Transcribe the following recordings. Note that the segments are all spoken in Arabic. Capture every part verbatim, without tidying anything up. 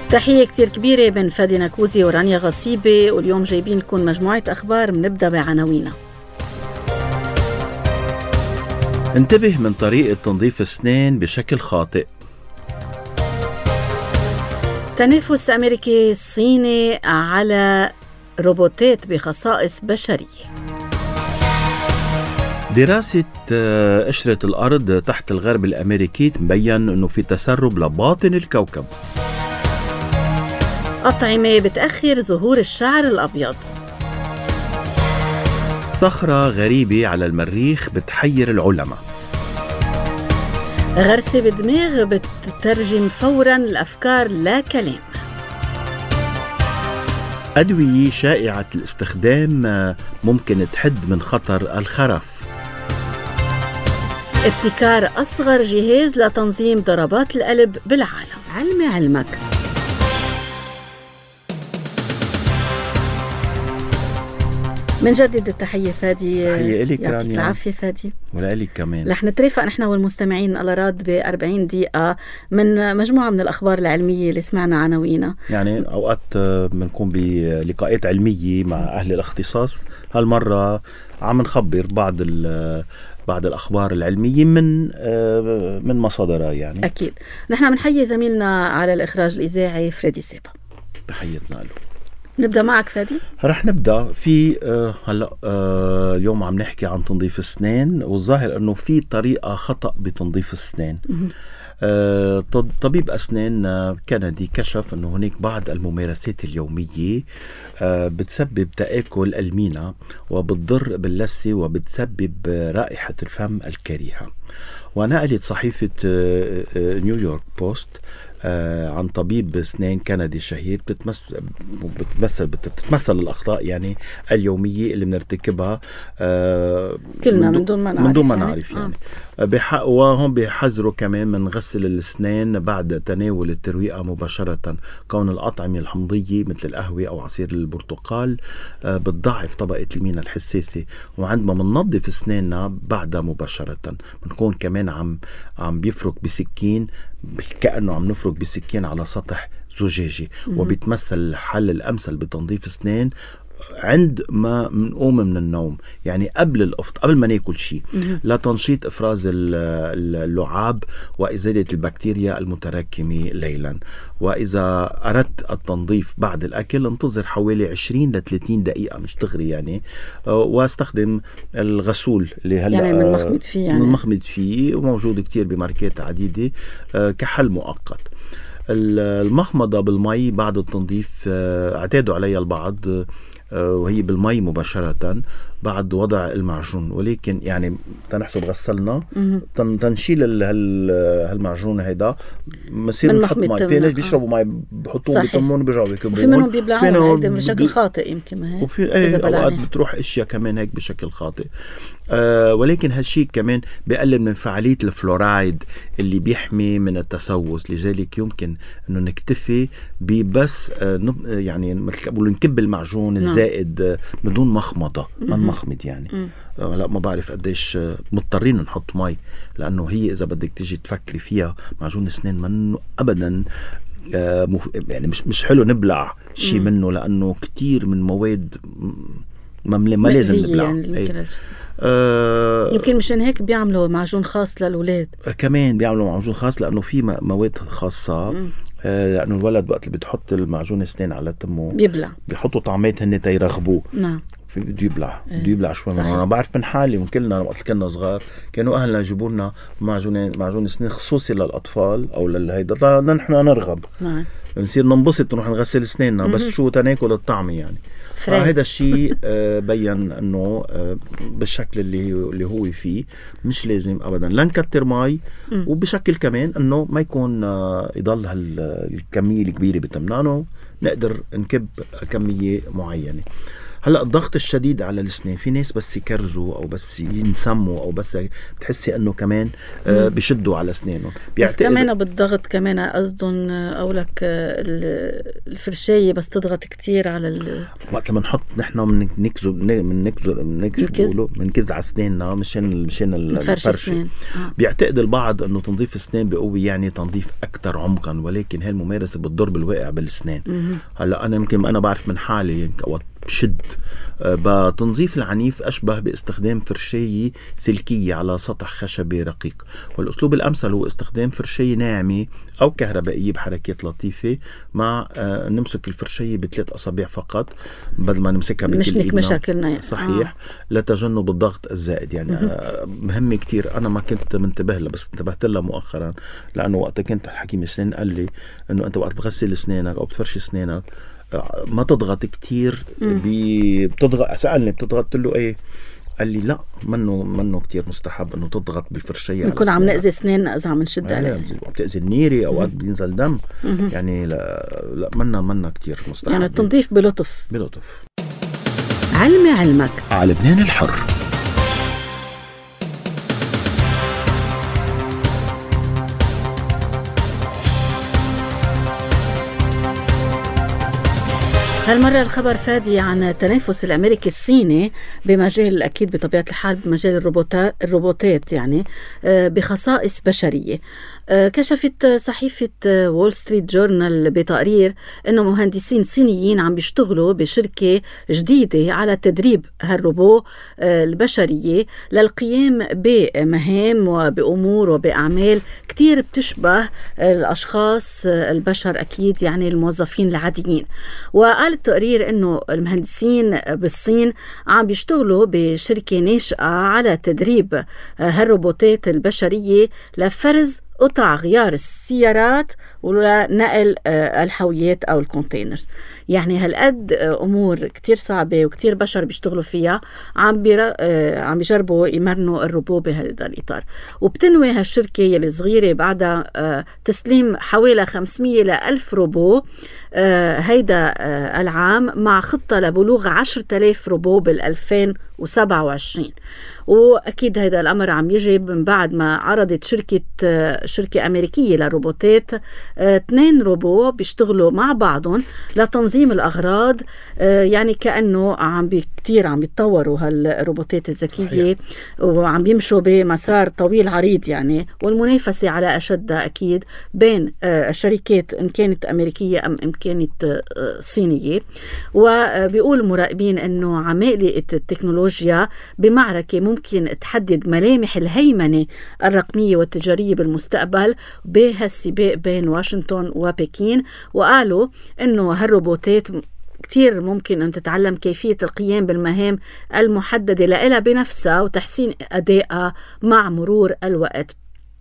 تحية كتير كبيرة من فادي نكوزي ورانيا غصيبة، واليوم جايبين لكم مجموعة أخبار. بنبدأ بعناوينها. انتبه من طريقة تنظيف السنين بشكل خاطئ. تنافس أمريكي صيني على روبوتات بخصائص بشرية. دراسة قشرة الأرض تحت الغرب الأمريكي تبين أنه في تسرب لباطن الكوكب. أطعمة بتأخر ظهور الشعر الأبيض. صخرة غريبة على المريخ بتحير العلماء. غرسة بالدماغ بتترجم فوراً الأفكار لا كلام. أدوية شائعة الاستخدام ممكن تحد من خطر الخرف. ابتكار أصغر جهاز لتنظيم ضربات القلب بالعالم. علمي علمك. من جديد التحية فادي. تحية إليك يعطيك العافية فادي. ولا إليك كمان. رح نترافق نحن والمستمعين على راد بأربعين دقيقة من مجموعة من الأخبار العلمية اللي سمعنا عناوينها. يعني أوقات بنكون بلقاءات علمية مع أهل الاختصاص، هالمرة عم نخبر بعض بعض الأخبار العلمية من من مصادرها. يعني أكيد نحن بنحيي زميلنا على الإخراج الإذاعي فريدي سيبا، تحياتنا له. نبدأ معك فادي. رح نبدأ في آه هلا آه اليوم عم نحكي عن تنظيف السنين، والظاهر أنه في طريقة خطأ بتنظيف السنين. آه طبيب أسنان كندي كشف أنه هناك بعض الممارسات اليومية آه بتسبب تآكل المينا وبتضر باللثة وبتسبب رائحة الفم الكريهة. ونقلت صحيفة آه آه نيويورك بوست آه عن طبيب اسنان كندي شهير بتتمثل بتتمثل بتتمثل الاخطاء يعني اليوميه اللي بنرتكبها آه كلنا من دون ما نعرف من دون ما يعني. نعرف يعني, يعني. بحق وهم بيحذروا كمان من غسل الاسنان بعد تناول الترويقه مباشره، كون الاطعمه الحمضيه مثل القهوه او عصير البرتقال آه بتضعف طبقه المينا الحساسه، وعندما بننظف اسناننا بعدها مباشره بنكون كمان عم عم بيفرك بسكين كأنه عم نفرك بسكين على سطح زجاجي. وبيتمثل الحل الأمثل بتنظيف اسنان عند ما منقوم من النوم، يعني قبل الأفطار، قبل ما ناكل شيء، لتنشيط إفراز اللعاب وإزالة البكتيريا المتراكمة ليلا. وإذا أردت التنظيف بعد الأكل انتظر حوالي عشرين لثلاثين دقيقة مش تغري يعني، واستخدم الغسول اللي هلا يعني منمخمد فيه يعني. منمخمد فيه وموجود كتير بماركات عديدة كحل مؤقت. المخمضة بالمي بعد التنظيف اعتادوا عليها البعض، وهي بالمي مباشرة بعد وضع المعجون، ولكن يعني تنحسب غسلنا تنشيل هالمعجون هيدا مسير نحط مي. في ناس بيشربوا مي بحطوه بيطمون بيرجعوا بيكبون، في منهم بيبلعون بشكل خاطئ يمكن ما هيك، وفي ايه اوقات بتروح اشياء كمان هيك بشكل خاطئ. آه ولكن هالشيء كمان بيقلل من فعالية الفلورايد اللي بيحمي من التسوس، لذلك يمكن انه نكتفي ببس آه يعني مثل بقولوا نكب المعجون الزائد آه بدون مخمضة من مخمض يعني. آه لا ما بعرف قديش آه مضطرين نحط مي، لانه هي اذا بدك تيجي تفكري فيها معجون اسنان منه ابدا آه مف... يعني مش مش حلو نبلع شيء منه، لانه كتير من مواد ما, ما لازم نبلع يعني. آه يمكن مشان هيك بيعملوا معجون خاص للأولاد، كمان بيعملوا معجون خاص لأنه في مواد خاصة. آه لأنه الولد وقت اللي بتحط المعجون اسنان على تمه بيبلع، بيحطوا طعمات هن تيرغبوه. نعم بده يبلع بده يبلع شوي منه. أنا بعرف من حالي وكلنا وقت كنا صغار كانوا أهلنا يجيبوا لنا معجون معجون اسنان خصوصي للأطفال أو للهيدا نحن نرغب. نعم نصير ننبسط نروح نغسل اسناننا بس شو تناكل الطعم يعني. فهذا الشيء بيّن انه بالشكل اللي اللي هو فيه مش لازم ابدا لا نكتر مي، وبشكل كمان انه ما يكون يضل هالكميه الكبيره بتمنانه، نقدر نكب كميه معينه. هلا الضغط الشديد على الاسنان، في ناس بس يكرزوا او بس ينسموا او بس بتحسي انه كمان آه بشدوا على اسنانهم. بس كمان بالضغط كمان قصدهم او لك الفرشايه بس تضغط كتير على ال... وقت لما نحط نحن من نكزو من نكزو من نكز على اسناننا مشان مشان الفرشه. آه. بيعتقد البعض انه تنظيف اسنان بقوي يعني تنظيف اكثر عمقا، ولكن هاي الممارسه بتضر بالواقع بالاسنان. هلا انا يمكن انا بعرف من حالي وقت بشد بتنظيف العنيف أشبه باستخدام فرشاية سلكية على سطح خشبي رقيق، والأسلوب الأمثل هو استخدام فرشاية ناعمة أو كهربائية بحركات لطيفة مع آه نمسك الفرشاية بثلاث أصابع فقط بدل ما نمسكها بكل إيدنا. مشاكلنا صحيح. آه. لتجنب الضغط الزائد يعني. آه مهمة كتير، أنا ما كنت منتبه لها بس انتبهت لها مؤخرا، لأنه وقت كنت حكيم السنان قال لي أنه أنت وقت بغسل أسنانك أو بتفرش أسنانك ما تضغط كتير. بتضغط سألني بتضغط له ايه، قال لي لا منه منه كتير مستحب انه تضغط بالفرشيه. بنكون عم نأذي اسناننا اذا عم نشد عليها، بتأذي النيري اوقات بينزل دم. مم. يعني لا لا منا منا كتير مستحب، يعني التنظيف بلطف بلطف. علمي علمك على لبنان الحر. هالمرة الخبر فادي عن التنافس الأمريكي الصيني بمجال، أكيد بطبيعة الحال بمجال الروبوتات, الروبوتات يعني بخصائص بشرية. كشفت صحيفة وول ستريت جورنال بتقرير أنه مهندسين صينيين عم بيشتغلوا بشركة جديدة على تدريب هالروبو البشرية للقيام بمهام وبأمور وبأعمال كتير بتشبه الأشخاص البشر، أكيد يعني الموظفين العاديين. وقال التقرير أنه المهندسين بالصين عم بيشتغلوا بشركة ناشئة على تدريب هالروبوتات البشرية لفرز قطع غيار السيارات ولنقل الحاويات أو الكونتينرز. يعني هالقد أمور كتير صعبة وكتير بشر بيشتغلوا فيها، عم عم بيجربوا يمرنوا الروبو بهذا الإطار. وبتنوي هالشركة يلي صغيرة بعد تسليم حوالي خمسمية لألف روبو هيدا العام، مع خطة لبلوغ عشرة آلاف روبو بالألفين وسبعة وعشرين. وأكيد هذا الأمر عم يجي من بعد ما عرضت شركة شركة أمريكية للروبوتات اثنين روبو بيشتغلوا مع بعضهم لتنظيم الأغراض. يعني كأنه عم كتير عم يتطوروا هالروبوتات الذكية وعم بيمشوا بمسار طويل عريض يعني، والمنافسة على أشدها أكيد بين الشركات إن كانت أمريكية أم إن كانت صينية. وبيقول المراقبين أنه عمالقة التكنولوجيا بمعركة ممكن تحدد ملامح الهيمنة الرقمية والتجارية بالمستقبل بهالسباق بين واشنطن وبكين. وقالوا أنه هالروبوتات كتير ممكن أن تتعلم كيفية القيام بالمهام المحددة لها بنفسها وتحسين أدائها مع مرور الوقت.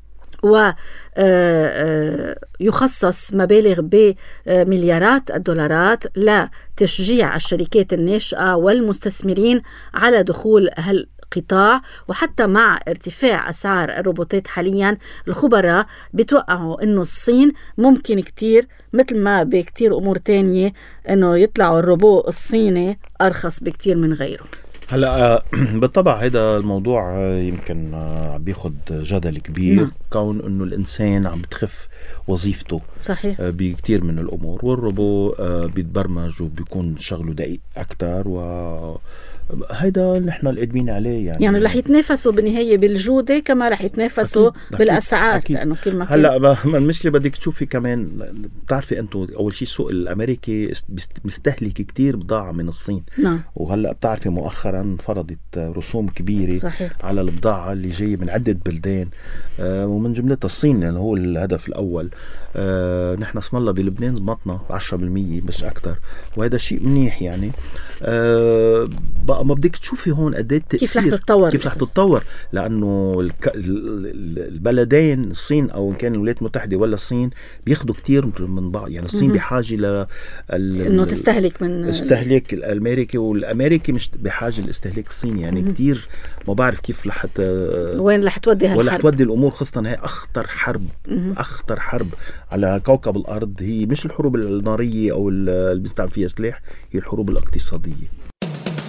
ويخصص مبالغ بمليارات الدولارات لتشجيع الشركات الناشئة والمستثمرين على دخول هالقطاع. وحتى مع ارتفاع أسعار الروبوتات حاليا، الخبراء بتوقعوا أنه الصين ممكن كتير مثل ما بكتير أمور تانية أنه يطلعوا الروبو الصيني أرخص بكتير من غيره. هلا بالطبع هذا الموضوع يمكن بياخد جدل كبير. م. كون انه الانسان عم بتخف وظيفته صحيح بكتير من الامور، والروبو بيتبرمج وبيكون شغله دقيق اكتر، و هيدا اللي احنا القادمين عليه. يعني يعني رح يتنافسوا بالنهاية بالجودة كما رح يتنافسوا أكيد. بالأسعار أكيد. لأنه كل ما هلا المشكلة بدك تشوفي كمان، بتعرفي أنتم أول شيء السوق الأمريكي مستهلك كتير بضاعة من الصين. نعم. وهلا بتعرفي مؤخرا فرضت رسوم كبيرة صحيح. على البضاعة اللي جاية من عدة بلدان، آه ومن جملتها الصين لأنه هو الهدف الأول. آه نحن اسم الله بلبنان ضبطنا عشرة بالمية مش أكتر، وهذا شيء منيح يعني. آه ما بدك تشوفي هون قد ايه كيف رح تتطور كيف رح تتطور، لانه الك... البلدين الصين او ان كان الولايات المتحده ولا الصين بياخذوا كتير من بعض. يعني الصين بحاجه ل ال... انه تستهلك من استهلاك الامريكي، والامريكي مش بحاجه لاستهلاك الصيني. يعني مم. كتير ما بعرف كيف رح ت... وين رح تودي هالحرب، ولا تودي الامور، خاصه هي اخطر حرب مم. اخطر حرب على كوكب الارض. هي مش الحروب الناريه او اللي بيستعمل فيها سلاح، هي الحروب الاقتصاديه.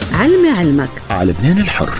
علمي علمك على لبنان الحر.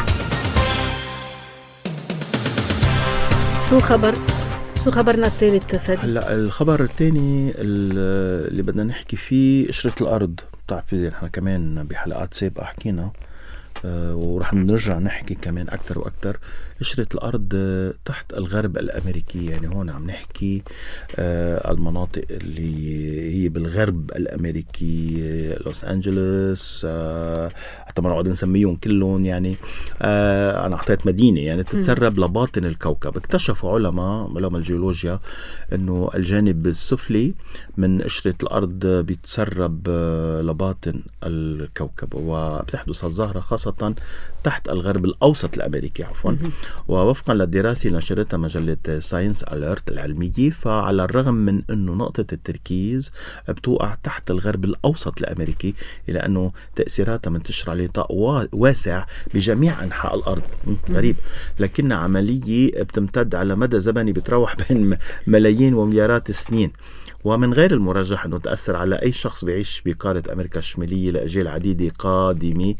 شو خبر شو خبرنا الثالث فادي؟ هلا الخبر الثاني اللي بدنا نحكي فيه قشرة الأرض. بتعرفي نحن كمان بحلقات سابقة حكينا أه ورح نرجع نحكي كمان أكتر وأكتر. قشرة الأرض تحت الغرب الأمريكي، يعني هون عم نحكي أه المناطق اللي هي بالغرب الأمريكي، لوس أنجلوس، أه حتى ما نقعد نسميهم كلهم، يعني أه أنا أعطيت مدينة يعني تتسرب م. لباطن الكوكب. اكتشفوا علماء علماء الجيولوجيا أنه الجانب السفلي من قشرة الأرض بيتسرب لباطن الكوكب، وبتحدث الظاهرة خاصة تحت الغرب الأوسط الأمريكي عفوا. ووفقا للدراسة نشرتها مجلة ساينس أليرت العلمية، فعلى الرغم من أنه نقطة التركيز بتوقع تحت الغرب الأوسط الأمريكي، إلى أنه تأثيراتها منتشرة على نطاق واسع بجميع أنحاء الأرض. غريب، لكن عملية بتمتد على مدى زمني بتروح بين ملايين ومليارات السنين، ومن غير المرجح أنه تأثر على أي شخص بيعيش بقارة أمريكا الشمالية لأجيال عديدة قادمة.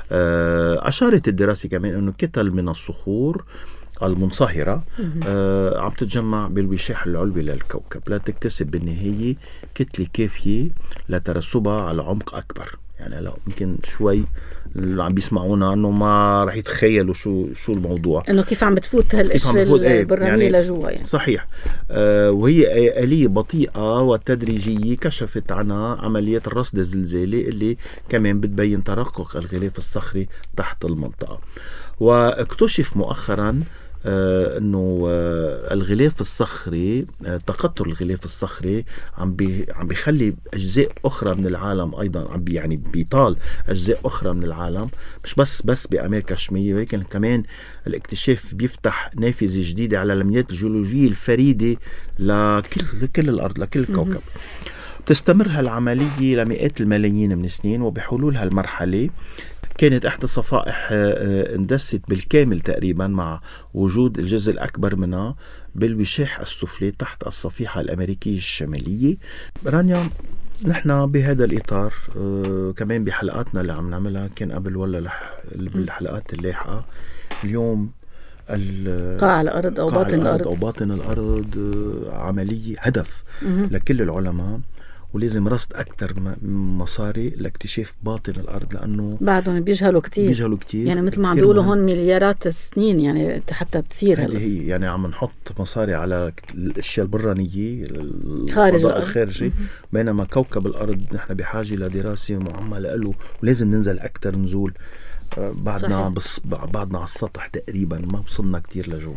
أشارت الدراسة كمان أنه كتل من الصخور المنصهرة آه عم تتجمع بالوشاح العلوي للكوكب، لا تكتسب بالنهاية كتلة كافية لترسبها على عمق أكبر. يعني لو يمكن شوي اللي عم بيسمعونا انه ما رح يتخيلوا شو شو الموضوع، انه كيف عم بتفوت هالقشرة البرانية يعني لجوا يعني. صحيح. آه وهي آلية بطيئة وتدريجية كشفت عنها عمليات الرصد الزلزالي اللي كمان بتبين ترقق الغلاف الصخري تحت المنطقة. واكتشف مؤخرا آه انه آه الغلاف الصخري، آه تقطر الغلاف الصخري عم بي عم بيخلي اجزاء اخرى من العالم ايضا عم بي يعني بيطال اجزاء اخرى من العالم، مش بس بس بامريكا الشماليه، ولكن كمان الاكتشاف بيفتح نافذه جديده على العمليات الجيولوجيه الفريده لكل لكل الارض لكل الكوكب. تستمر هالعمليه لمئات الملايين من السنين، وبحلول هالمرحله كانت إحدى الصفائح اندست بالكامل تقريبا مع وجود الجزء الأكبر منها بالوشاح السفلي تحت الصفيحة الأمريكية الشمالية. رانيا، نحن بهذا الإطار آه كمان بحلقاتنا اللي عم نعملها كان قبل ولا لح بالحلقات اللاحقة اليوم قاع الأرض أو باطن الأرض أو باطن الأرض آه عملية هدف م- لكل العلماء، ولازم رصد أكتر مصاري لاكتشاف باطن الأرض، لأنه بعدهم بيجهلوا كتير بيجهلوا كتير يعني مثل ما عم بيقولوا هون مليارات السنين يعني حتى تصير هذه هي. يعني عم نحط مصاري على الأشياء البرانية خارج الفضاء الخارجي، بينما كوكب الأرض نحن بحاجة لدراسة معملة له، ولازم ننزل أكتر نزول. بعدنا بس بعدنا على السطح تقريبا، ما وصلنا كتير لجوا.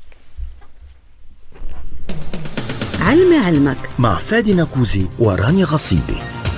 علمي علمك مع فادي ناكوزي ورانيا غصيبي.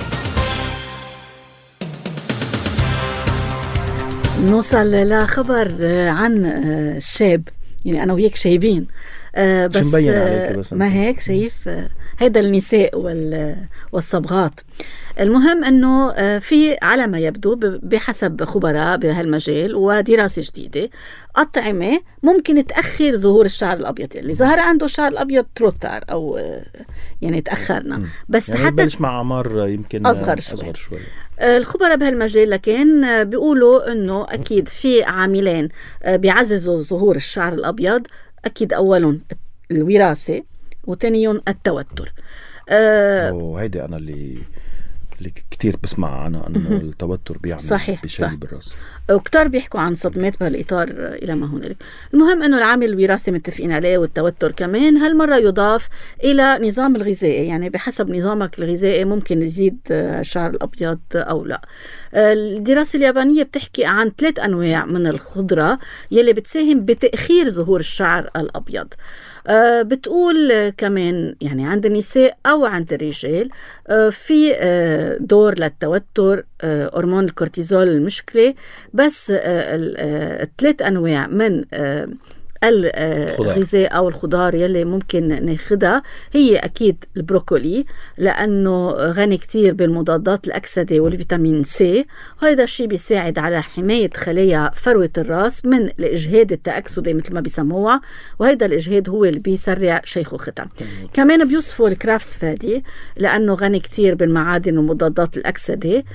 نوصل لخبر عن الشاب، يعني أنا وياك شايبين بس, بس ما هيك شايف هيدا النساء والصبغات. المهم أنه في على ما يبدو بحسب خبراء بهالمجال ودراسة جديدة أطعمة ممكن تأخر ظهور الشعر الأبيض، اللي ظهر عنده الشعر الأبيض تروتر أو يعني تأخرنا، بس يعني حتى بلش مع أعمار يمكن أصغر شوي, أصغر شوي. الخبراء بهالمجال لكن بيقولوا أنه أكيد في عاملين بيعززوا ظهور الشعر الأبيض. أكيد أولهم الوراثة وثانيهم التوتر. أه هيدي أنا اللي اللي كتير بسمع عنها، أنه التوتر بيعمل صحيح بشيء صح. بالرأس، وكتار بيحكوا عن صدمات بهالإطار إلى ما هنالك. المهم أنه العامل الوراثي متفقين عليه، والتوتر كمان هالمرة يضاف إلى نظام الغذائي، يعني بحسب نظامك الغذائي ممكن يزيد الشعر الأبيض أو لا. الدراسة اليابانية بتحكي عن ثلاث أنواع من الخضرة يلي بتساهم بتأخير ظهور الشعر الأبيض. أه بتقول كمان يعني عند النساء أو عند الرجال أه في أه دور للتوتر، أه هرمون الكورتيزول المشكلة، بس الثلاث أنواع من أه الغذاء أو الخضار يلي ممكن ناخدها هي أكيد البروكولي، لأنه غني كتير بالمضادات الأكسدة والفيتامين سي، وهذا الشيء بيساعد على حماية خلايا فروة الرأس من الإجهاد التأكسدي مثل ما بيسموها، وهذا الإجهاد هو اللي بيسرع شيخوختها. كمان بيوصفوا الكرافس فادي لأنه غني كتير بالمعادن ومضادات الأكسدة،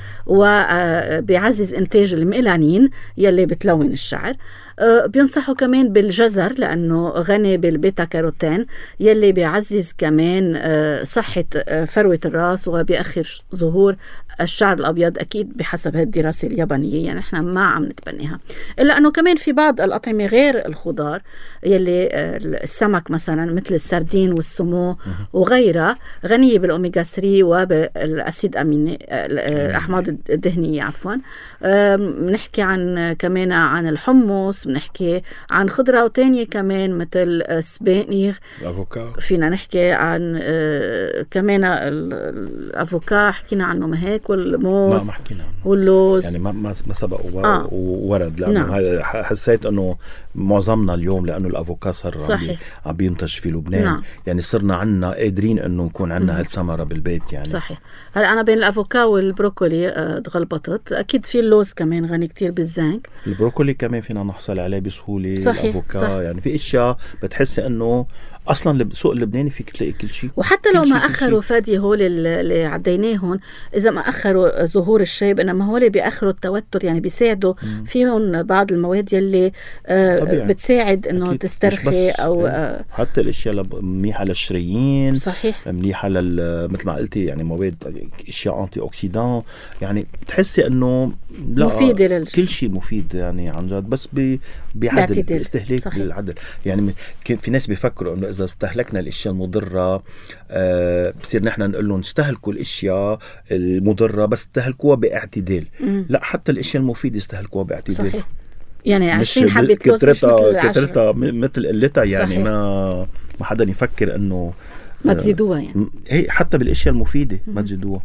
وبيعزز إنتاج الميلانين يلي بتلون الشعر. بينصحوا كمان بالجزر لأنه غني بالبيتا كاروتين يلي بيعزز كمان صحة فروة الرأس وبيأخر ظهور الشعر الأبيض، أكيد بحسب هذه الدراسة اليابانية، يعني إحنا ما عم نتبنيها. إلا أنه كمان في بعض الأطعمة غير الخضار يلي السمك مثلا مثل السردين والسمو وغيرها غنية بالأوميغا ثلاثة وبالأسيد أميني الأحماض الدهنية عفوا. بنحكي عن كمان عن الحمص، بنحكي عن خضرة وتانية كمان مثل السبانخ، فينا نحكي عن كمان الأفوكا حكينا عنه ما هيك، والموز ما حكينا عنه واللوز يعني ما ما سبق آه. وورد لأنه نعم. حسيت أنه معظمنا اليوم لأنه الأفوكا صار عم بينتج في لبنان نعم. يعني صرنا عنا قادرين أنه نكون عنا هالثمرة بالبيت يعني صحيح. هلا أنا بين الأفوكا والبروكولي تغلبطت. أكيد في اللوز كمان غني كتير بالزنك، البروكولي كمان فينا نحصل عليه بسهولة. صحيح. الأفوكا صح. يعني في إشياء بتحس أنه أصلاً السوق اللبناني فيك تلاقي كل شيء، وحتى لو ما أخروا فادي هول اللي عديناهم، إذا ما أخروا ظهور الشيب إنما هول بيأخروا التوتر، يعني بيساعدوا مم. فيهم بعض المواد يلي آه بتساعد إنه تسترخي أو آه حتى الأشياء منيحة للشرايين. صحيح. منيحة لل مثل ما قلتي يعني مواد أشياء أنتي أوكسيدان، يعني بتحسي إنه لا مفيدة للجسم. كل شيء مفيد يعني عن جد، بس بعدل باستهلاك بالعدل. يعني في ناس بيفكروا إنه إذا استهلكنا الاشياء المضره آه بصير نحن نقول لهم استهلكوا الاشياء المضره بس استهلكوها باعتدال. مم. لا، حتى الاشياء المفيده استهلكوها باعتدال. صحيح. يعني عشرين حبة لوز مش مثل كترتها مثل قلتها يعني. صحيح. ما ما حدا يفكر انه ما تزيدوها يعني. هي حتى بالاشياء المفيده ما تزيدوها.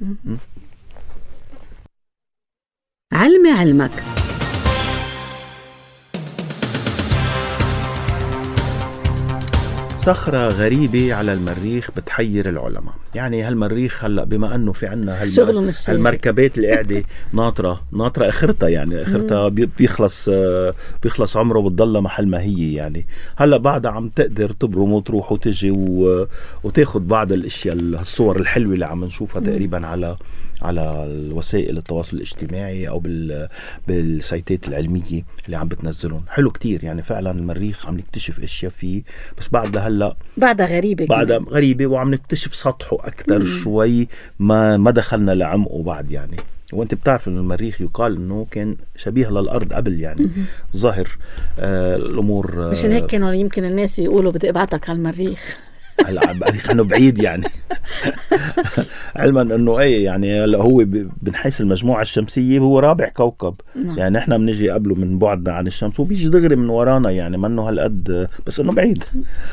علمي علمك. صخرة غريبة على المريخ بتحير العلماء. يعني هالمريخ هلأ بما أنه في عنا هالمركبات اللي قاعدة ناطرة ناطرة اخرتها يعني اخرتها بيخلص بيخلص عمره بتضل محل ما هي. يعني هلأ بعدها عم تقدر تبرم وتروح وتجي وتاخد بعض الاشياء الصور الحلوة اللي عم نشوفها تقريبا على على الوسائل التواصل الاجتماعي او بال بالسايتات العلمية اللي عم بتنزلون. حلو كتير يعني فعلا المريخ عم نكتشف اشياء فيه، بس بعدها هلا بعدها غريبة بعدها غريبة وعم نكتشف سطحه اكتر. مم. شوي ما ما دخلنا لعمقه بعد يعني. وانت بتعرف ان المريخ يقال انه كان شبيه للارض قبل يعني. ظاهر آه الامور مشان هيك كانوا يمكن الناس يقولوا بدي ابعتك على المريخ. هلا خلينا بعيد يعني. علما انه ايه يعني هو من حيث المجموعه الشمسيه هو رابع كوكب. نعم. يعني احنا بنجي قبله من بعدنا عن الشمس وبيجي دغري من ورانا يعني ما انه هالقد، بس انه بعيد.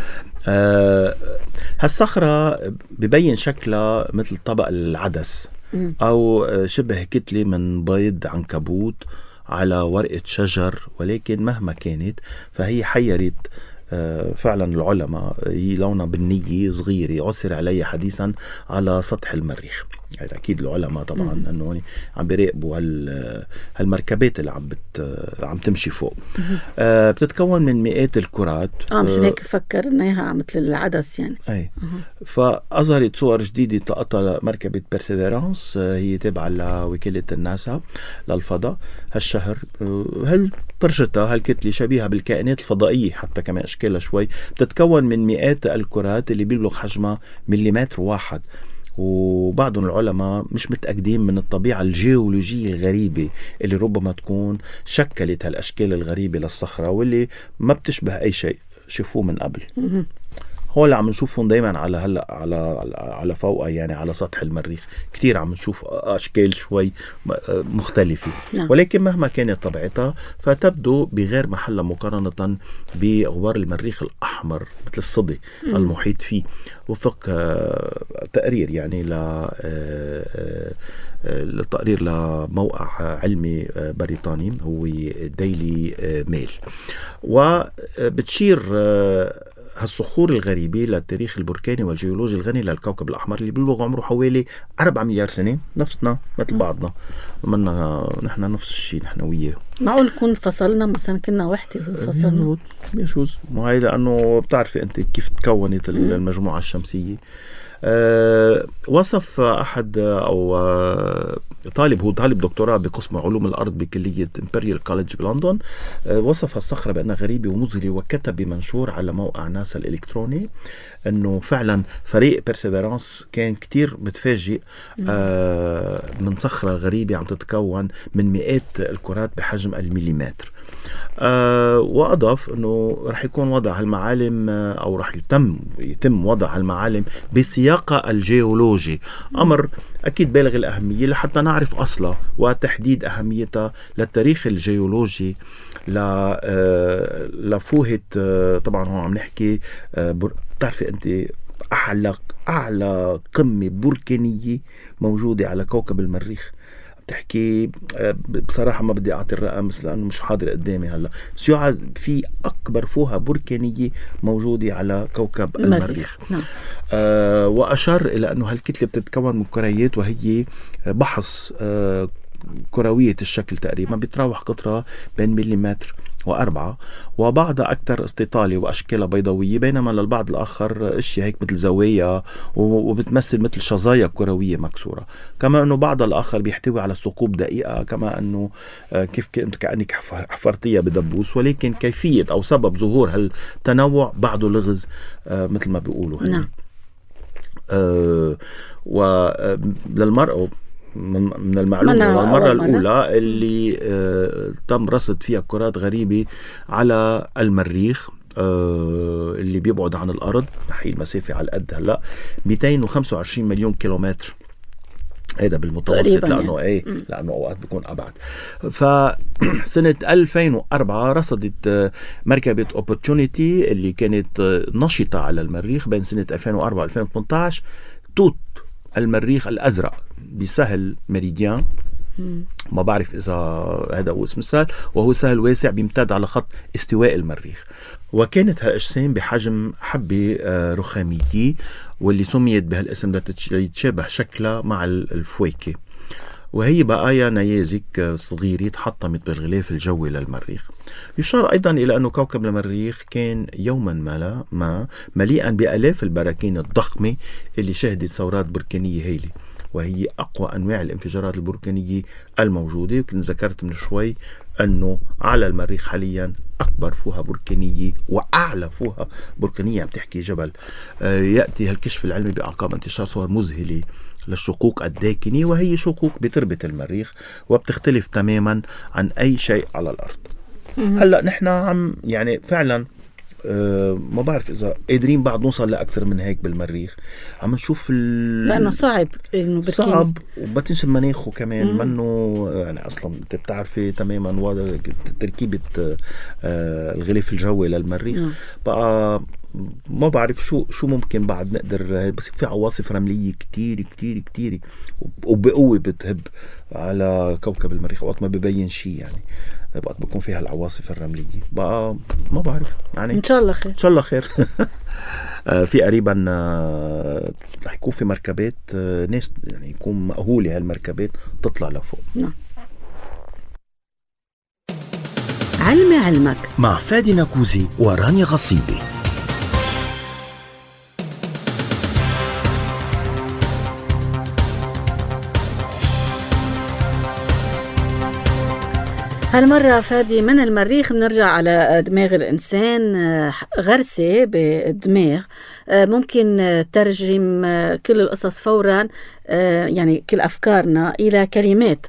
آه هالصخره ببين شكلها مثل طبق العدس او شبه كتله من بيض عنكبوت على ورقه شجر، ولكن مهما كانت فهي حيرت فعلا العلماء. هي لونها بنية صغيرة عثر عليها حديثا على سطح المريخ. يعني أكيد العلماء طبعا مم. أنه عم بيراقبوا هالمركبات اللي عم بت عم تمشي فوق. آه بتتكون من مئات الكرات. اه مش هيك فكر إنها مثل العدس يعني. أي. فأظهرت صور جديدة طلقتها مركبة بيرسيفيرانس، هي تابعة لوكالة الناسا للفضاء هالشهر. هل برشتها هالكتلة شبيهة بالكائنات الفضائية حتى كمان أشكالها شوي. بتتكون من مئات الكرات اللي بيبلغ حجمها مليمتر واحد. وبعضهم العلماء مش متأكدين من الطبيعة الجيولوجية الغريبة اللي ربما تكون شكلت هالأشكال الغريبة للصخرة واللي ما بتشبه أي شيء شوفوه من قبل. هو اللي عم نشوفهم دايما على هلا على على فوق، يعني على سطح المريخ كتير عم نشوف اشكال شوي مختلفه. نعم. ولكن مهما كانت طبيعتها فتبدو بغير محلها مقارنه بغبار المريخ الاحمر مثل الصدي م. المحيط فيه. وفق تقرير يعني ل التقرير لموقع علمي بريطاني هو ديلي ميل، وبتشير هالصخور الغريبة للتاريخ البركاني والجيولوجي الغني للكوكب الأحمر اللي بلغ عمره حوالي أربعة مليار سنة، نفسنا مثل بعضنا، منا نحن نفس الشيء نحن وياه. معقول نكون فصلنا مثلا كنا وحدة وفصلنا؟ بيجوز، مو هاي لأنه بتعرفي أنت كيف تكونت المجموعة الشمسية. أه وصف أحد أو أه طالب هو طالب دكتوراه بقسم علوم الأرض بكلية إمبريال كوليدج بلندن، أه وصف الصخرة بأنها غريبة ومذهلة، وكتب بمنشور على موقع ناسا الإلكتروني أنه فعلا فريق بيرسيفيرانس كان كتير متفاجئ أه من صخرة غريبة عم تتكون من مئات الكرات بحجم المليمتر. أه وأضاف أنه رح يكون وضع هالمعالم أو رح يتم يتم وضع هالمعالم بسياقها الجيولوجي، أمر أكيد بالغ الأهمية لحتى نعرف أصلا وتحديد أهميتها للتاريخ الجيولوجي أه لفوهة. أه طبعا هون عم نحكي أه بتعرفي أنت أعلى أعلى قمة بركانية موجودة على كوكب المريخ. تحكي بصراحة ما بدي أعطي الرقم لأنه مش حاضر قدامي هلا، بس يقعد في أكبر فوهة بركانية موجودة على كوكب المريخ, المريخ. نعم. آه وأشار إلى أنه هالكتلة بتتكون من كريات وهي بحص آه كروية الشكل تقريبا، بتراوح قطرها بين مليمتر وأربعة، وبعضها أكثر استطالة وأشكالها بيضاوية، بينما للبعض الآخر اشياء هيك مثل زوايا وبتمثل مثل شظايا كروية مكسورة. كما أنه بعضها الآخر بيحتوي على ثقوب دقيقة، كما أنه كيف كأنت كأنك حفرتيها بدبوس، ولكن كيفية أو سبب ظهور هالتنوع بعضه لغز مثل ما بيقولوا. نعم. أه وللمرأة من المعلومة المرة الأولى اللي آه تم رصد فيها كرات غريبة على المريخ آه اللي بيبعد عن الأرض نحيل مسافة على القد هلأ مئتين وخمسة وعشرين مليون كيلومتر، هذا بالمتوسط لأنه يعني. ايه م. لأنه أوقات بيكون أبعد. فسنة ألفين وأربعة رصدت مركبة أوبورتونيتي اللي كانت نشطة على المريخ بين سنة ألفين وأربعة ألفين وثمانية عشر توت المريخ الأزرق بسهل ميريديان، ما بعرف إذا هذا هو اسم السهل، وهو سهل واسع بيمتد على خط استواء المريخ. وكانت هالأجسام بحجم حبة رخامية واللي سميت بهالاسم ليتشابه شكلها مع الفواكه، وهي بقايا نيازك صغيرة تحطمت بالغلاف الجوي للمريخ. يشار أيضا إلى أن كوكب المريخ كان يوما ما, ما مليئا بألاف البراكين الضخمة اللي شهدت ثورات بركانية هائلة، وهي أقوى أنواع الانفجارات البركانية الموجودة. وكنت ذكرت من شوي أنه على المريخ حاليا أكبر فوهة بركانية وأعلى فوهة بركانية عم تحكي جبل. آه يأتي هالكشف العلمي بأعقاب انتشار صور مذهلة للشقوق الداكنة، وهي شقوق بتربة المريخ وبتختلف تماما عن أي شيء على الأرض. هلأ نحن عم يعني فعلا أه ما بعرف إذا قادرين بعد نوصل لأكثر من هيك بالمريخ. عم نشوف ال... لأنه صعب إنه صعب وبتنشب مناخه كمان منه يعني أصلا أنت بتعرفي تماما وضع تركيبة أه الغلاف الجوي للمريخ. مم. بقى ما بعرف شو شو ممكن بعد نقدر، بس في عواصف رملية كتير كتير كتير وبقوة بتهب على كوكب المريخ وقت ما ببين شيء، يعني وقت بكون فيها العواصف الرملية. بقى ما بعرف يعني إن شاء الله خير إن شاء الله خير. في قريبا رح يكون في مركبات ناس يعني يكون مأهولة هالمركبات تطلع لفوق. نعم. علم علمك مع فادي نكوزي ورانيا غصيبي. هالمرة فادي من المريخ بنرجع على دماغ الإنسان. غرسة بالدماغ ممكن ترجم كل القصص فورا، يعني كل أفكارنا إلى كلمات.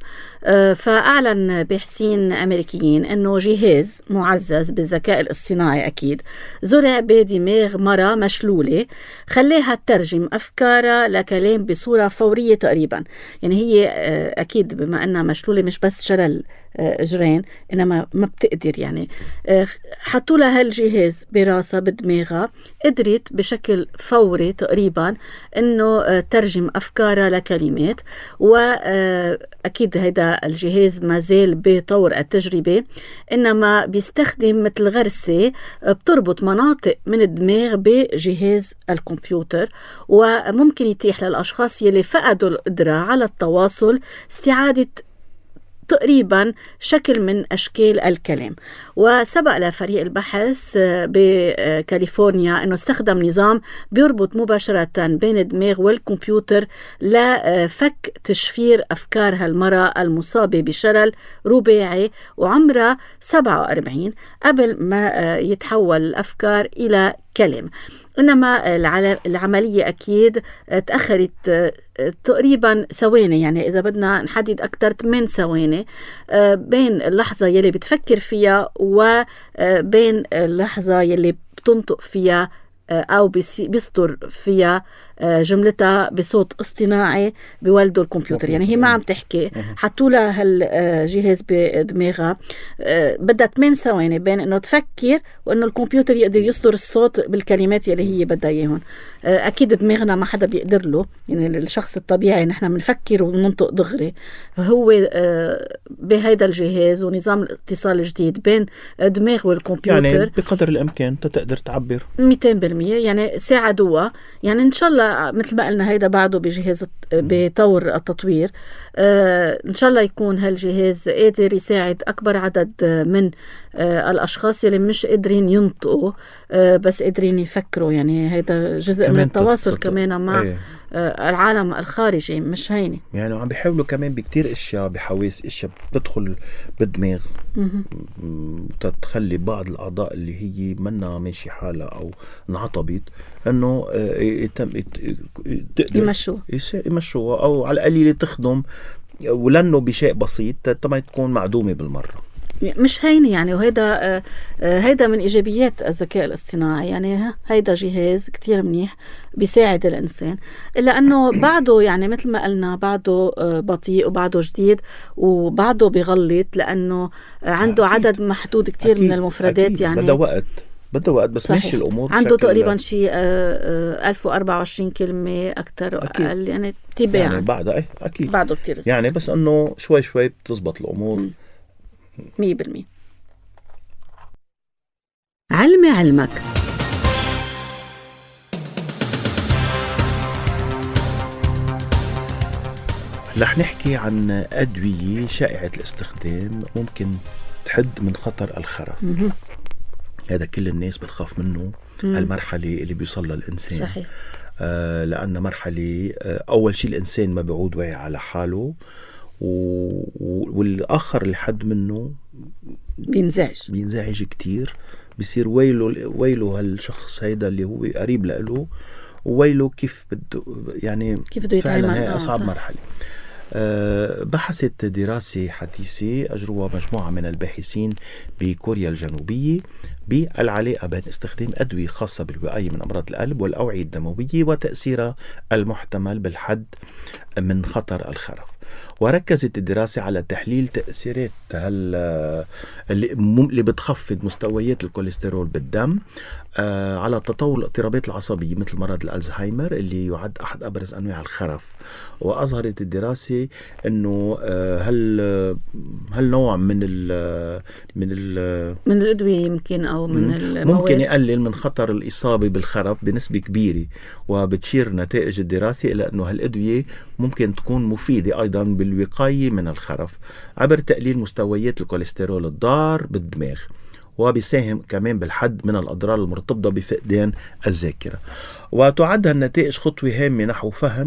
فأعلن باحثين أمريكيين أنه جهاز معزز بالذكاء الاصطناعي أكيد زرع بدماغ مرة مشلولة خليها تترجم أفكارها لكلام بصورة فورية تقريبا. يعني هي أكيد بما أنها مشلولة مش بس شلل إجرين إنما ما بتقدر، يعني حطوا لها هالجهاز براسها بدماغها، قدرت بشكل فوري تقريبا إنه ترجم أفكارها لكلمات. وأكيد هيدا الجهاز ما زال بطور التجربة، إنما بيستخدم مثل غرسة بتربط مناطق من الدماغ بجهاز الكمبيوتر، وممكن يتيح للأشخاص يلي فقدوا القدرة على التواصل استعادة تقريبا شكل من أشكال الكلام. وسبق لفريق البحث بكاليفورنيا أنه استخدم نظام بيربط مباشرة بين الدماغ والكمبيوتر لفك تشفير أفكار هالمرة المصابة بشلل رباعي وعمرها سبعة وأربعين قبل ما يتحول الأفكار إلى كلام. إنما العملية أكيد تأخرت تقريبا ثواني، يعني إذا بدنا نحدد أكتر ثمان ثواني بين اللحظة يلي بتفكر فيها وبين اللحظة يلي بتنطق فيها أو بيصدر فيها جملتها بصوت اصطناعي بولده الكمبيوتر. يعني هي ما عم تحكي، حطوا لها هالجهاز بدماغها، بدها ثمان ثواني بين انه تفكر وانه الكمبيوتر يقدر يصدر الصوت بالكلمات يلي هي بدها اياهم. اكيد دماغنا ما حدا بيقدر له، يعني الشخص الطبيعي نحن بنفكر وبننطق دغري. هو بهيدا الجهاز ونظام الاتصال الجديد بين دماغ والكمبيوتر يعني بقدر الامكان تقدر تعبر مئتين بالمئة، يعني ساعدوها. يعني ان شاء الله مثل ما قلنا هيدا بعده بجهاز بطور التطوير، آه إن شاء الله يكون هالجهاز قادر يساعد أكبر عدد من آه الأشخاص اللي مش قادرين ينطقوا آه بس قادرين يفكروا. يعني هيدا جزء من التواصل كمان مع ايه. آه العالم الخارجي، مش هيني. يعني عم بيحاولوا كمان بكتير اشياء بحواس، اشياء بدخل بالدماغ تتخلي بعض الأعضاء اللي هي منا ماشي حالة أو انعطبت أنه يتم يمشوا يمشوا أو على القليل تخدم، ولأنه بشيء بسيط طبعا تكون معدومة بالمرة. مش هيني يعني. وهيدا هيدا من إيجابيات الذكاء الاصطناعي. يعني هيدا جهاز كتير منيح بيساعد الإنسان، إلا أنه بعده يعني مثل ما قلنا بعده بطيء وبعده جديد وبعده بيغلط، لأنه عنده أكيد. عدد محدود كتير أكيد. من المفردات أكيد. يعني بدأ وقت بدأ وقت بس ماشي الأمور عنده تقريبا شيء ألف وأربعة وعشرين كلمة أكتر وأقل، يعني تباعا يعني بعده أي أكيد بعده كتير زي. يعني بس أنه شوي شوي بتزبط الأمور مية بالمية. علمي علمك. رح نحكي عن أدوية شائعة الاستخدام ممكن تحد من خطر الخرف. م- هذا كل الناس بتخاف منه. م- المرحلة اللي بيوصل الإنسان صحيح. آه لأن مرحلة آه أول شيء الإنسان ما بيعود واعي على حاله، والآخر اللي حد منه بينزعج بينزعج كتير، بيصير ويله ويله هالشخص هيدا اللي هو قريب له، وويله كيف بده يعني كيف بده يتعامل. هي أصعب مرحلة. أه بحثت دراسة حديثة أجروها مجموعة من الباحثين بكوريا الجنوبية بالعلاقة بين استخدام أدوية خاصة بالوقاية من أمراض القلب والأوعية الدموية وتأثيرها المحتمل بالحد من خطر الخرف. وركزت الدراسة على تحليل تأثيرات اللي, اللي بتخفض مستويات الكوليسترول بالدم آه على تطور الاضطرابات العصبية مثل مرض الألزهايمر اللي يعد أحد أبرز أنواع الخرف. وأظهرت الدراسة أنه آه هل هل نوع من ال من ال من الأدوية يمكن أو من المواد ممكن يقلل من خطر الإصابة بالخرف بنسبة كبيرة. وبتشير نتائج الدراسة إلى أنه هالأدوية ممكن تكون مفيدة أيضا بالوقاية من الخرف عبر تقليل مستويات الكوليسترول الضار بالدماغ، وبيساهم كمان بالحد من الأضرار المرتبطة بفقدان الذاكرة. وتعد النتائج خطوة هامة نحو فهم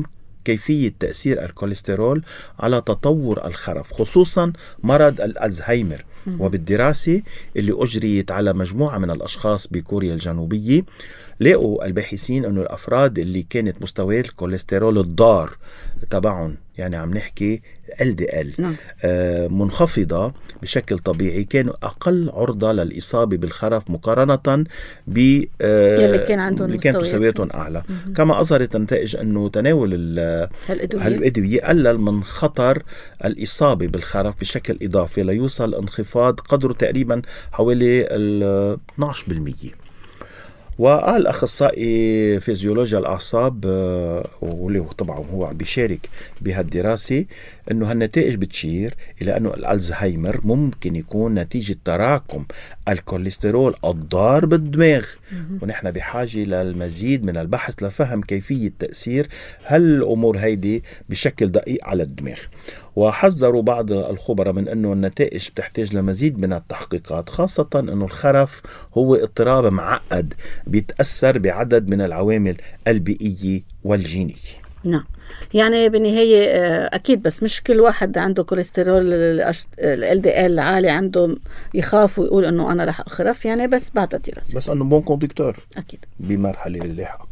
كيفية تأثير الكوليسترول على تطور الخرف، خصوصا مرض الألزهايمر. وبالدراسة اللي أجريت على مجموعة من الأشخاص بكوريا الجنوبية، لقوا الباحثين أنه الأفراد اللي كانت مستويات الكوليسترول الضار تبعهم، يعني عم نحكي إل دي إل نعم. آه منخفضة بشكل طبيعي، كانوا أقل عرضة للإصابة بالخرف مقارنة ب آه اللي كان عندهم اللي كانت مستوياتهم أعلى. مم. كما أظهرت النتائج أنه تناول هالأدوية قلل من خطر الإصابة بالخرف بشكل إضافي، ليوصل انخفاض قدره تقريبا حوالي اثني عشر بالمئة. وقال أخصائي فيزيولوجيا الأعصاب واللي طبعا هو بيشارك بهالدراسة أنه هالنتائج بتشير إلى أنه الألزهايمر ممكن يكون نتيجة تراكم الكوليسترول الضار بالدماغ، ونحن بحاجة للمزيد من البحث لفهم كيفية تأثير هالأمور هيدي بشكل دقيق على الدماغ. وحذروا بعض الخبراء من أنه النتائج بتحتاج لمزيد من التحقيقات، خاصة أنه الخرف هو اضطراب معقد بيتأثر بعدد من العوامل البيئية والجينية. نعم، يعني بالنهاية أكيد بس مش كل واحد عنده كوليسترول ال إل دي إل عالي عنده يخاف ويقول أنه أنا رح أخرف، يعني بس بعد دراسة، بس أنه بون كوندكتور أكيد بمرحلة اللاحقة.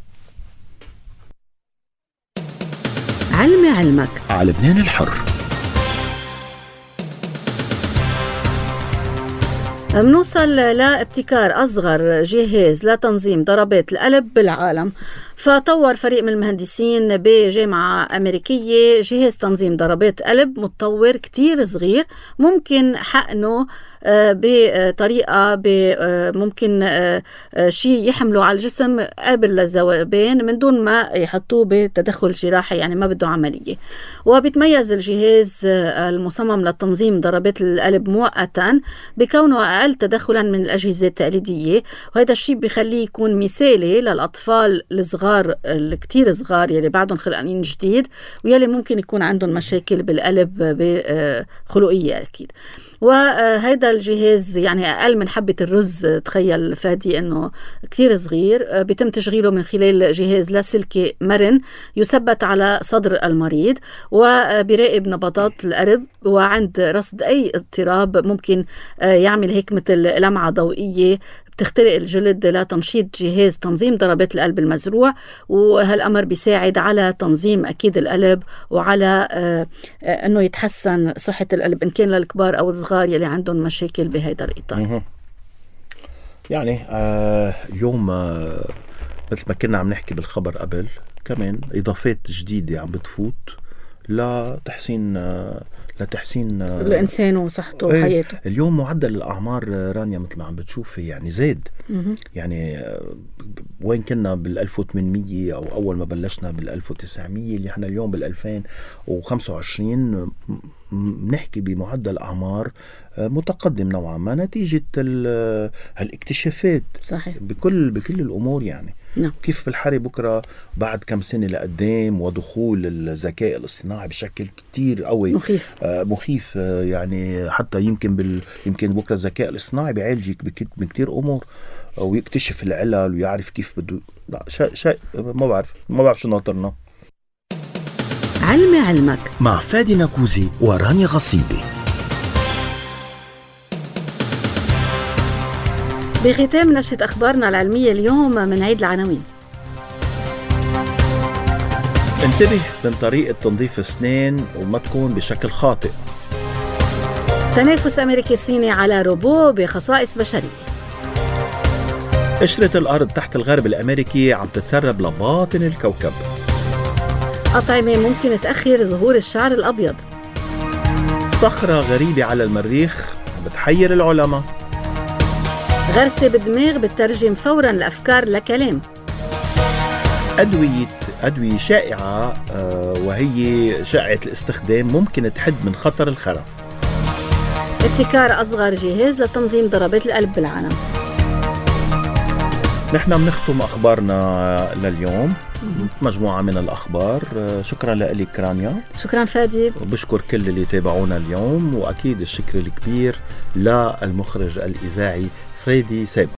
علمي علمك على لبنان الحر. منوصل لابتكار أصغر جهاز لتنظيم ضربات القلب بالعالم. فطور فريق من المهندسين بجامعة أمريكية جهاز تنظيم ضربات قلب متطور كتير صغير، ممكن حقنه بطريقة ممكن شيء يحمله على الجسم قابل للذوبان من دون ما يحطوه بتدخل جراحي، يعني ما بده عملية. وبيتميز الجهاز المصمم لتنظيم ضربات القلب مؤقتا بكونه أقل تدخلا من الأجهزة التقليدية، وهذا الشيء بيخليه يكون مثالي للأطفال الصغار الكتير صغار يلي بعدهم خلقانين جديد ويلي ممكن يكون عندهم مشاكل بالقلب بخلقية أكيد. وهذا الجهاز يعني أقل من حبة الرز، تخيل فادي أنه كتير صغير، بيتم تشغيله من خلال جهاز لاسلكي مرن يثبت على صدر المريض، وبيراقب نبضات القلب، وعند رصد أي اضطراب ممكن يعمل هيك مثل لمعة ضوئية بتخترق الجلد لتنشيط جهاز تنظيم ضربات القلب المزروع. وهالأمر بيساعد على تنظيم أكيد القلب وعلى آه أنه يتحسن صحة القلب إن كان للكبار أو الصغار يلي عندهم مشاكل بهذا الإطار. يعني آه اليوم آه مثل ما كنا عم نحكي بالخبر قبل، كمان إضافات جديدة عم بتفوت لتحسين آه لتحسين الإنسان وصحته وحياته. اليوم معدل الأعمار رانيا مثل ما عم بتشوفي يعني زاد، يعني وين كنا بالألف وثمانمية أو أول ما بلشنا بالألف وتسعمية اللي احنا اليوم بالألفين وخمسة وعشرين نحكي بمعدل أعمار متقدم نوعا ما نتيجة هالاكتشافات صحيح. بكل بكل الأمور يعني نعم. كيف بالحري بكرة بعد كم سنة لقدام ودخول الذكاء الاصطناعي بشكل كتير قوي مخيف آه مخيف آه يعني حتى يمكن بال يمكن بكرة الذكاء الاصطناعي بيعالجك من كتير أمور ويكتشف العلل ويعرف كيف بده. لا شيء شيء ما بعرف ما بعرف شو ناطرنا. علمي علمك مع فادي ناكوزي ورانيا غصيبي. بختام نشرة أخبارنا العلمية اليوم من عيد العناوين. انتبه من طريقة تنظيف الأسنان وما تكون بشكل خاطئ. تنافس أمريكي صيني على روبو بخصائص بشرية. قشرة الأرض تحت الغرب الأمريكي عم تتسرب لباطن الكوكب. أطعمة ممكن تأخر ظهور الشعر الأبيض. صخرة غريبة على المريخ بتحير العلماء. غرسة بالدماغ بتترجم فوراً الأفكار لكلام. أدوية أدوية شائعة وهي شائعة الاستخدام ممكن تحد من خطر الخرف. ابتكار أصغر جهاز لتنظيم ضربات القلب بالعالم. نحن بنختم أخبارنا لليوم مجموعة من الأخبار. شكرا لك رانيا. شكرا فادي. وبشكر كل اللي تابعونا اليوم، وأكيد الشكر الكبير للمخرج الإذاعي فريدي سيب.